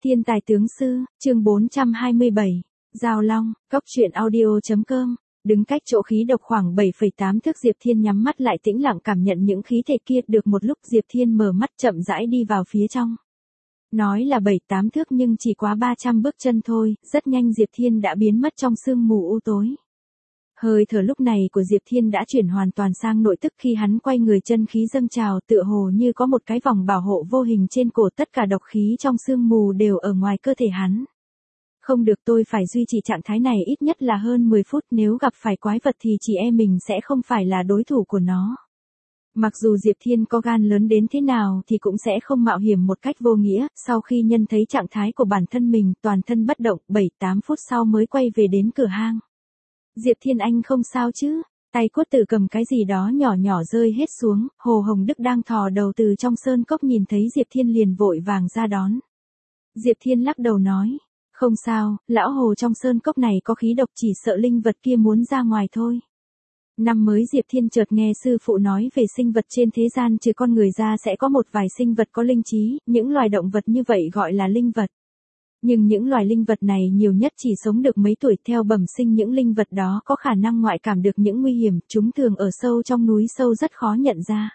Thiên tài tướng sư, chương 427, Giao Long, Cốc truyện audio.com. Đứng cách chỗ khí độc khoảng 7,8 thước, Diệp Thiên nhắm mắt lại tĩnh lặng cảm nhận những khí thể kia. Được một lúc Diệp Thiên mở mắt chậm rãi đi vào phía trong. Nói là 7-8 thước nhưng chỉ quá 300 bước chân thôi, rất nhanh Diệp Thiên đã biến mất trong sương mù u tối. Hơi thở lúc này của Diệp Thiên đã chuyển hoàn toàn sang nội tức. Khi hắn quay người, chân khí dâng trào, tựa hồ như có một cái vòng bảo hộ vô hình trên cổ. Tất cả độc khí trong sương mù đều ở ngoài cơ thể hắn. Không được, tôi phải duy trì trạng thái này ít nhất là hơn 10 phút, nếu gặp phải quái vật thì chị em mình sẽ không phải là đối thủ của nó. Mặc dù Diệp Thiên có gan lớn đến thế nào thì cũng sẽ không mạo hiểm một cách vô nghĩa. Sau khi nhận thấy trạng thái của bản thân mình toàn thân bất động, 7-8 phút sau mới quay về đến cửa hang. Diệp Thiên, anh không sao chứ? Tay Cốt Tử cầm cái gì đó nhỏ nhỏ rơi hết xuống. Hồ Hồng Đức đang thò đầu từ trong sơn cốc nhìn thấy Diệp Thiên liền vội vàng ra đón. Diệp Thiên lắc đầu nói, không sao, lão Hồ, trong sơn cốc này có khí độc, chỉ sợ linh vật kia muốn ra ngoài thôi. Năm mới Diệp Thiên chợt nghe sư phụ nói về sinh vật trên thế gian trừ con người ra sẽ có một vài sinh vật có linh trí, những loài động vật như vậy gọi là linh vật. Nhưng những loài linh vật này nhiều nhất chỉ sống được mấy tuổi. Theo bẩm sinh, những linh vật đó có khả năng ngoại cảm được những nguy hiểm, chúng thường ở sâu trong núi sâu rất khó nhận ra.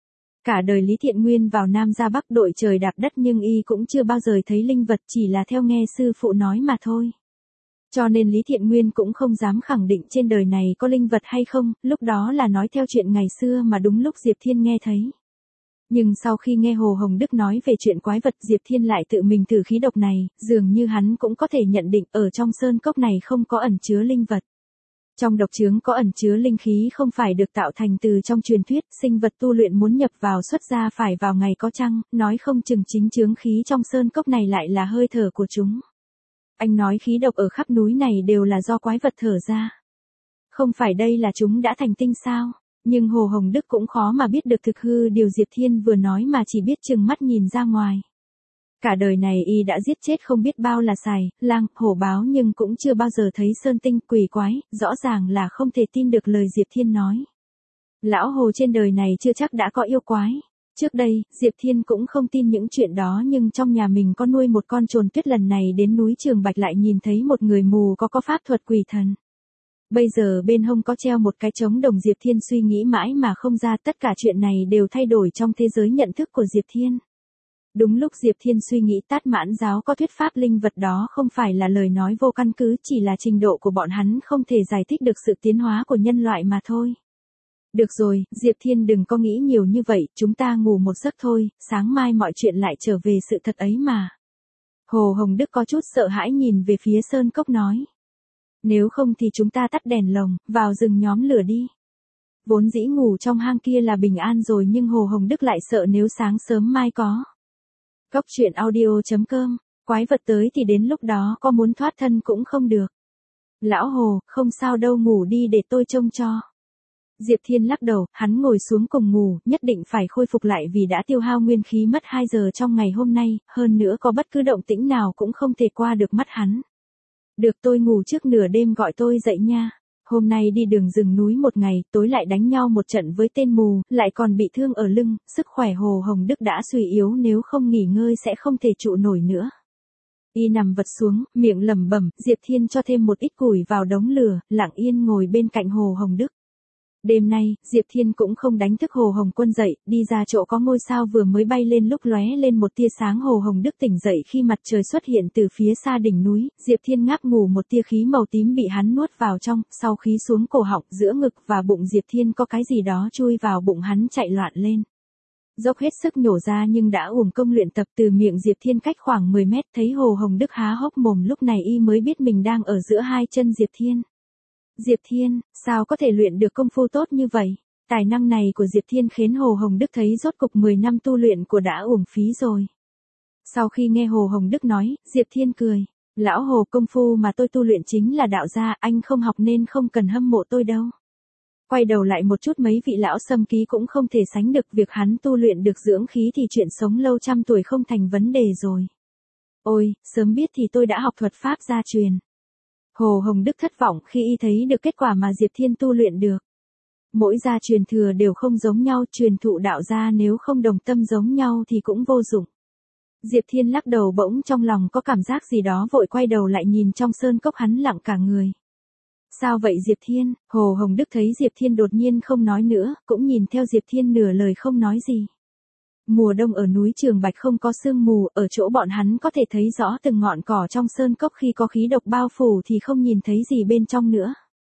Cả đời Lý Thiện Nguyên vào Nam ra Bắc đội trời đạp đất nhưng y cũng chưa bao giờ thấy linh vật, chỉ là theo nghe sư phụ nói mà thôi. Cho nên Lý Thiện Nguyên cũng không dám khẳng định trên đời này có linh vật hay không, lúc đó là nói theo chuyện ngày xưa mà đúng lúc Diệp Thiên nghe thấy. Nhưng sau khi nghe Hồ Hồng Đức nói về chuyện quái vật, Diệp Thiên lại tự mình thử khí độc này, dường như hắn cũng có thể nhận định ở trong sơn cốc này không có ẩn chứa linh vật. Trong độc chướng có ẩn chứa linh khí không phải được tạo thành từ trong truyền thuyết, sinh vật tu luyện muốn nhập vào xuất ra phải vào ngày có trăng, nói không chừng chính chướng khí trong sơn cốc này lại là hơi thở của chúng. Anh nói khí độc ở khắp núi này đều là do quái vật thở ra. Không phải đây là chúng đã thành tinh sao? Nhưng Hồ Hồng Đức cũng khó mà biết được thực hư điều Diệp Thiên vừa nói mà chỉ biết chừng mắt nhìn ra ngoài. Cả đời này y đã giết chết không biết bao là sài, lang, hổ báo nhưng cũng chưa bao giờ thấy sơn tinh, quỷ quái, rõ ràng là không thể tin được lời Diệp Thiên nói. Lão Hồ, trên đời này chưa chắc đã có yêu quái. Trước đây, Diệp Thiên cũng không tin những chuyện đó nhưng trong nhà mình có nuôi một con trồn tuyết, lần này đến núi Trường Bạch lại nhìn thấy một người mù có pháp thuật quỷ thần. Bây giờ bên hông có treo một cái trống đồng, Diệp Thiên suy nghĩ mãi mà không ra, tất cả chuyện này đều thay đổi trong thế giới nhận thức của Diệp Thiên. Đúng lúc Diệp Thiên suy nghĩ, Tát Mãn giáo có thuyết pháp linh vật đó không phải là lời nói vô căn cứ, chỉ là trình độ của bọn hắn không thể giải thích được sự tiến hóa của nhân loại mà thôi. Được rồi, Diệp Thiên đừng có nghĩ nhiều như vậy, chúng ta ngủ một giấc thôi, sáng mai mọi chuyện lại trở về sự thật ấy mà. Hồ Hồng Đức có chút sợ hãi nhìn về phía sơn cốc nói. Nếu không thì chúng ta tắt đèn lồng, vào rừng nhóm lửa đi. Vốn dĩ ngủ trong hang kia là bình an rồi nhưng Hồ Hồng Đức lại sợ nếu sáng sớm mai có. Cốc truyện audio.com, quái vật tới thì đến lúc đó có muốn thoát thân cũng không được. Lão Hồ, không sao đâu, ngủ đi để tôi trông cho. Diệp Thiên lắc đầu, hắn ngồi xuống cùng ngủ, nhất định phải khôi phục lại vì đã tiêu hao nguyên khí mất 2 giờ trong ngày hôm nay, hơn nữa có bất cứ động tĩnh nào cũng không thể qua được mắt hắn. Được, tôi ngủ trước, nửa đêm gọi tôi dậy nha. Hôm nay đi đường rừng núi một ngày, tối lại đánh nhau một trận với tên mù, lại còn bị thương ở lưng, sức khỏe Hồ Hồng Đức đã suy yếu, nếu không nghỉ ngơi sẽ không thể trụ nổi nữa. Y nằm vật xuống, miệng lẩm bẩm, Diệp Thiên cho thêm một ít củi vào đống lửa, lặng yên ngồi bên cạnh Hồ Hồng Đức. Đêm nay, Diệp Thiên cũng không đánh thức Hồ Hồng Quân dậy, đi ra chỗ có ngôi sao vừa mới bay lên, lúc lóe lên một tia sáng. Hồ Hồng Đức tỉnh dậy khi mặt trời xuất hiện từ phía xa đỉnh núi. Diệp Thiên ngáp ngủ, một tia khí màu tím bị hắn nuốt vào trong, sau khí xuống cổ họng, giữa ngực và bụng Diệp Thiên có cái gì đó chui vào bụng hắn, chạy loạn lên. Dốc hết sức nhổ ra nhưng đã uổng công luyện tập. Từ miệng Diệp Thiên cách khoảng 10 mét, thấy Hồ Hồng Đức há hốc mồm, lúc này y mới biết mình đang ở giữa hai chân Diệp Thiên. Diệp Thiên, sao có thể luyện được công phu tốt như vậy? Tài năng này của Diệp Thiên khiến Hồ Hồng Đức thấy rốt cục 10 năm tu luyện của đã uổng phí rồi. Sau khi nghe Hồ Hồng Đức nói, Diệp Thiên cười. Lão Hồ, công phu mà tôi tu luyện chính là đạo gia, anh không học nên không cần hâm mộ tôi đâu. Quay đầu lại một chút, mấy vị lão xâm ký cũng không thể sánh được, việc hắn tu luyện được dưỡng khí thì chuyện sống lâu trăm tuổi không thành vấn đề rồi. Ôi, sớm biết thì tôi đã học thuật pháp gia truyền. Hồ Hồng Đức thất vọng khi y thấy được kết quả mà Diệp Thiên tu luyện được. Mỗi gia truyền thừa đều không giống nhau, truyền thụ đạo gia nếu không đồng tâm giống nhau thì cũng vô dụng. Diệp Thiên lắc đầu bỗng trong lòng có cảm giác gì đó vội quay đầu lại nhìn trong sơn cốc hắn lặng cả người. Sao vậy Diệp Thiên? Hồ Hồng Đức thấy Diệp Thiên đột nhiên không nói nữa, cũng nhìn theo Diệp Thiên nửa lời không nói gì. Mùa đông ở núi Trường Bạch không có sương mù, ở chỗ bọn hắn có thể thấy rõ từng ngọn cỏ trong sơn cốc khi có khí độc bao phủ thì không nhìn thấy gì bên trong nữa.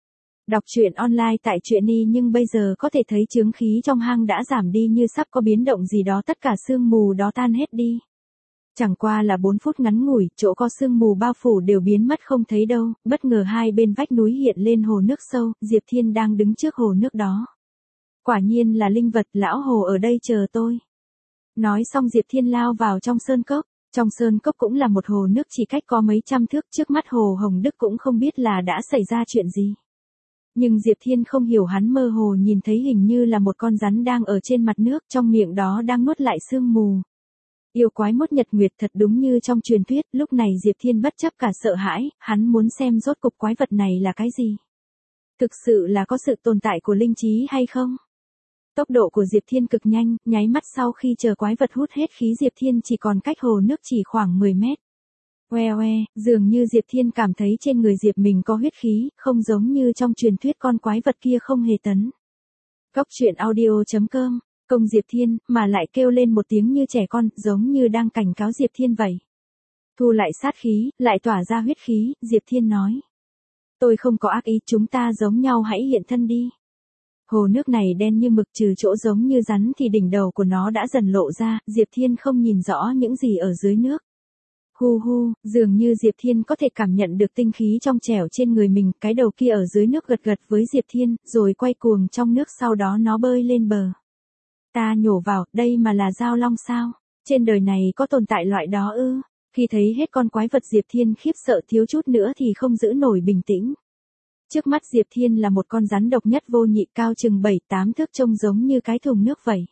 Đọc truyện online tại Truyện.y nhưng bây giờ có thể thấy chướng khí trong hang đã giảm đi như sắp có biến động gì đó, tất cả sương mù đó tan hết đi. Chẳng qua là 4 phút ngắn ngủi, chỗ có sương mù bao phủ đều biến mất không thấy đâu, bất ngờ hai bên vách núi hiện lên hồ nước sâu, Diệp Thiên đang đứng trước hồ nước đó. Quả nhiên là linh vật, lão hồ ở đây chờ tôi. Nói xong Diệp Thiên lao vào trong sơn cốc. Trong sơn cốc cũng là một hồ nước chỉ cách có mấy trăm thước, trước mắt Hồ Hồng Đức cũng không biết là đã xảy ra chuyện gì. Nhưng Diệp Thiên không hiểu, hắn mơ hồ nhìn thấy hình như là một con rắn đang ở trên mặt nước, trong miệng đó đang nuốt lại sương mù. Yêu quái mốt nhật nguyệt thật đúng như trong truyền thuyết, lúc này Diệp Thiên bất chấp cả sợ hãi, hắn muốn xem rốt cục quái vật này là cái gì. Thực sự là có sự tồn tại của linh trí hay không? Tốc độ của Diệp Thiên cực nhanh, nháy mắt sau khi chờ quái vật hút hết khí Diệp Thiên chỉ còn cách hồ nước chỉ khoảng 10 mét. Oe oe, dường như Diệp Thiên cảm thấy trên người Diệp mình có huyết khí, không giống như trong truyền thuyết con quái vật kia không hề tấn. Cốc truyện audio.com, công Diệp Thiên, mà lại kêu lên một tiếng như trẻ con, giống như đang cảnh cáo Diệp Thiên vậy. Thu lại sát khí, lại tỏa ra huyết khí, Diệp Thiên nói. Tôi không có ác ý, chúng ta giống nhau, hãy hiện thân đi. Hồ nước này đen như mực, trừ chỗ giống như rắn thì đỉnh đầu của nó đã dần lộ ra, Diệp Thiên không nhìn rõ những gì ở dưới nước. Hu hu, dường như Diệp Thiên có thể cảm nhận được tinh khí trong trẻo trên người mình, cái đầu kia ở dưới nước gật gật với Diệp Thiên, rồi quay cuồng trong nước, sau đó nó bơi lên bờ. Ta nhổ vào, đây mà là dao long sao? Trên đời này có tồn tại loại đó ư? Khi thấy hết con quái vật Diệp Thiên khiếp sợ thiếu chút nữa thì không giữ nổi bình tĩnh. Trước mắt Diệp Thiên là một con rắn độc nhất vô nhị, cao chừng 7-8 thước, trông giống như cái thùng nước vậy.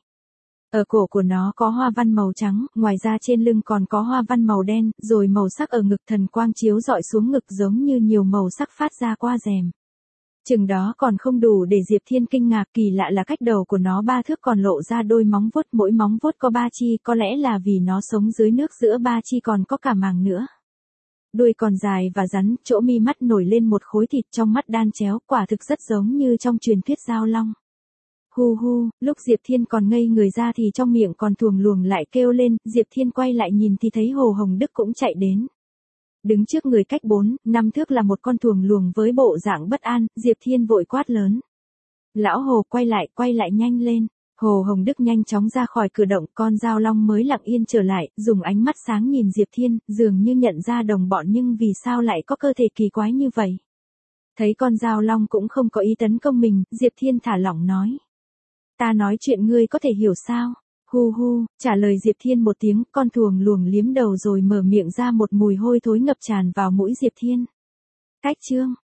Ở cổ của nó có hoa văn màu trắng, ngoài ra trên lưng còn có hoa văn màu đen, rồi màu sắc ở ngực, thần quang chiếu rọi xuống ngực giống như nhiều màu sắc phát ra qua rèm. Chừng đó còn không đủ để Diệp Thiên kinh ngạc, kỳ lạ là cách đầu của nó 3 thước còn lộ ra đôi móng vuốt, mỗi móng vuốt có 3 chi, có lẽ là vì nó sống dưới nước, giữa 3 chi còn có cả màng nữa. Đuôi còn dài và rắn, chỗ mi mắt nổi lên một khối thịt, trong mắt đan chéo, quả thực rất giống như trong truyền thuyết dao long. Hu hu, lúc Diệp Thiên còn ngây người ra thì trong miệng còn thuồng luồng lại kêu lên, Diệp Thiên quay lại nhìn thì thấy Hồ Hồng Đức cũng chạy đến. Đứng trước người cách 4-5 thước là một con thuồng luồng với bộ dạng bất an, Diệp Thiên vội quát lớn. Lão Hồ, quay lại nhanh lên. Hồ Hồng Đức nhanh chóng ra khỏi cửa động, con dao long mới lặng yên trở lại, dùng ánh mắt sáng nhìn Diệp Thiên, dường như nhận ra đồng bọn nhưng vì sao lại có cơ thể kỳ quái như vậy. Thấy con dao long cũng không có ý tấn công mình, Diệp Thiên thả lỏng nói. Ta nói chuyện ngươi có thể hiểu sao? Hu hu, trả lời Diệp Thiên một tiếng, con thuồng luồng liếm đầu rồi mở miệng ra, một mùi hôi thối ngập tràn vào mũi Diệp Thiên. Cách chương.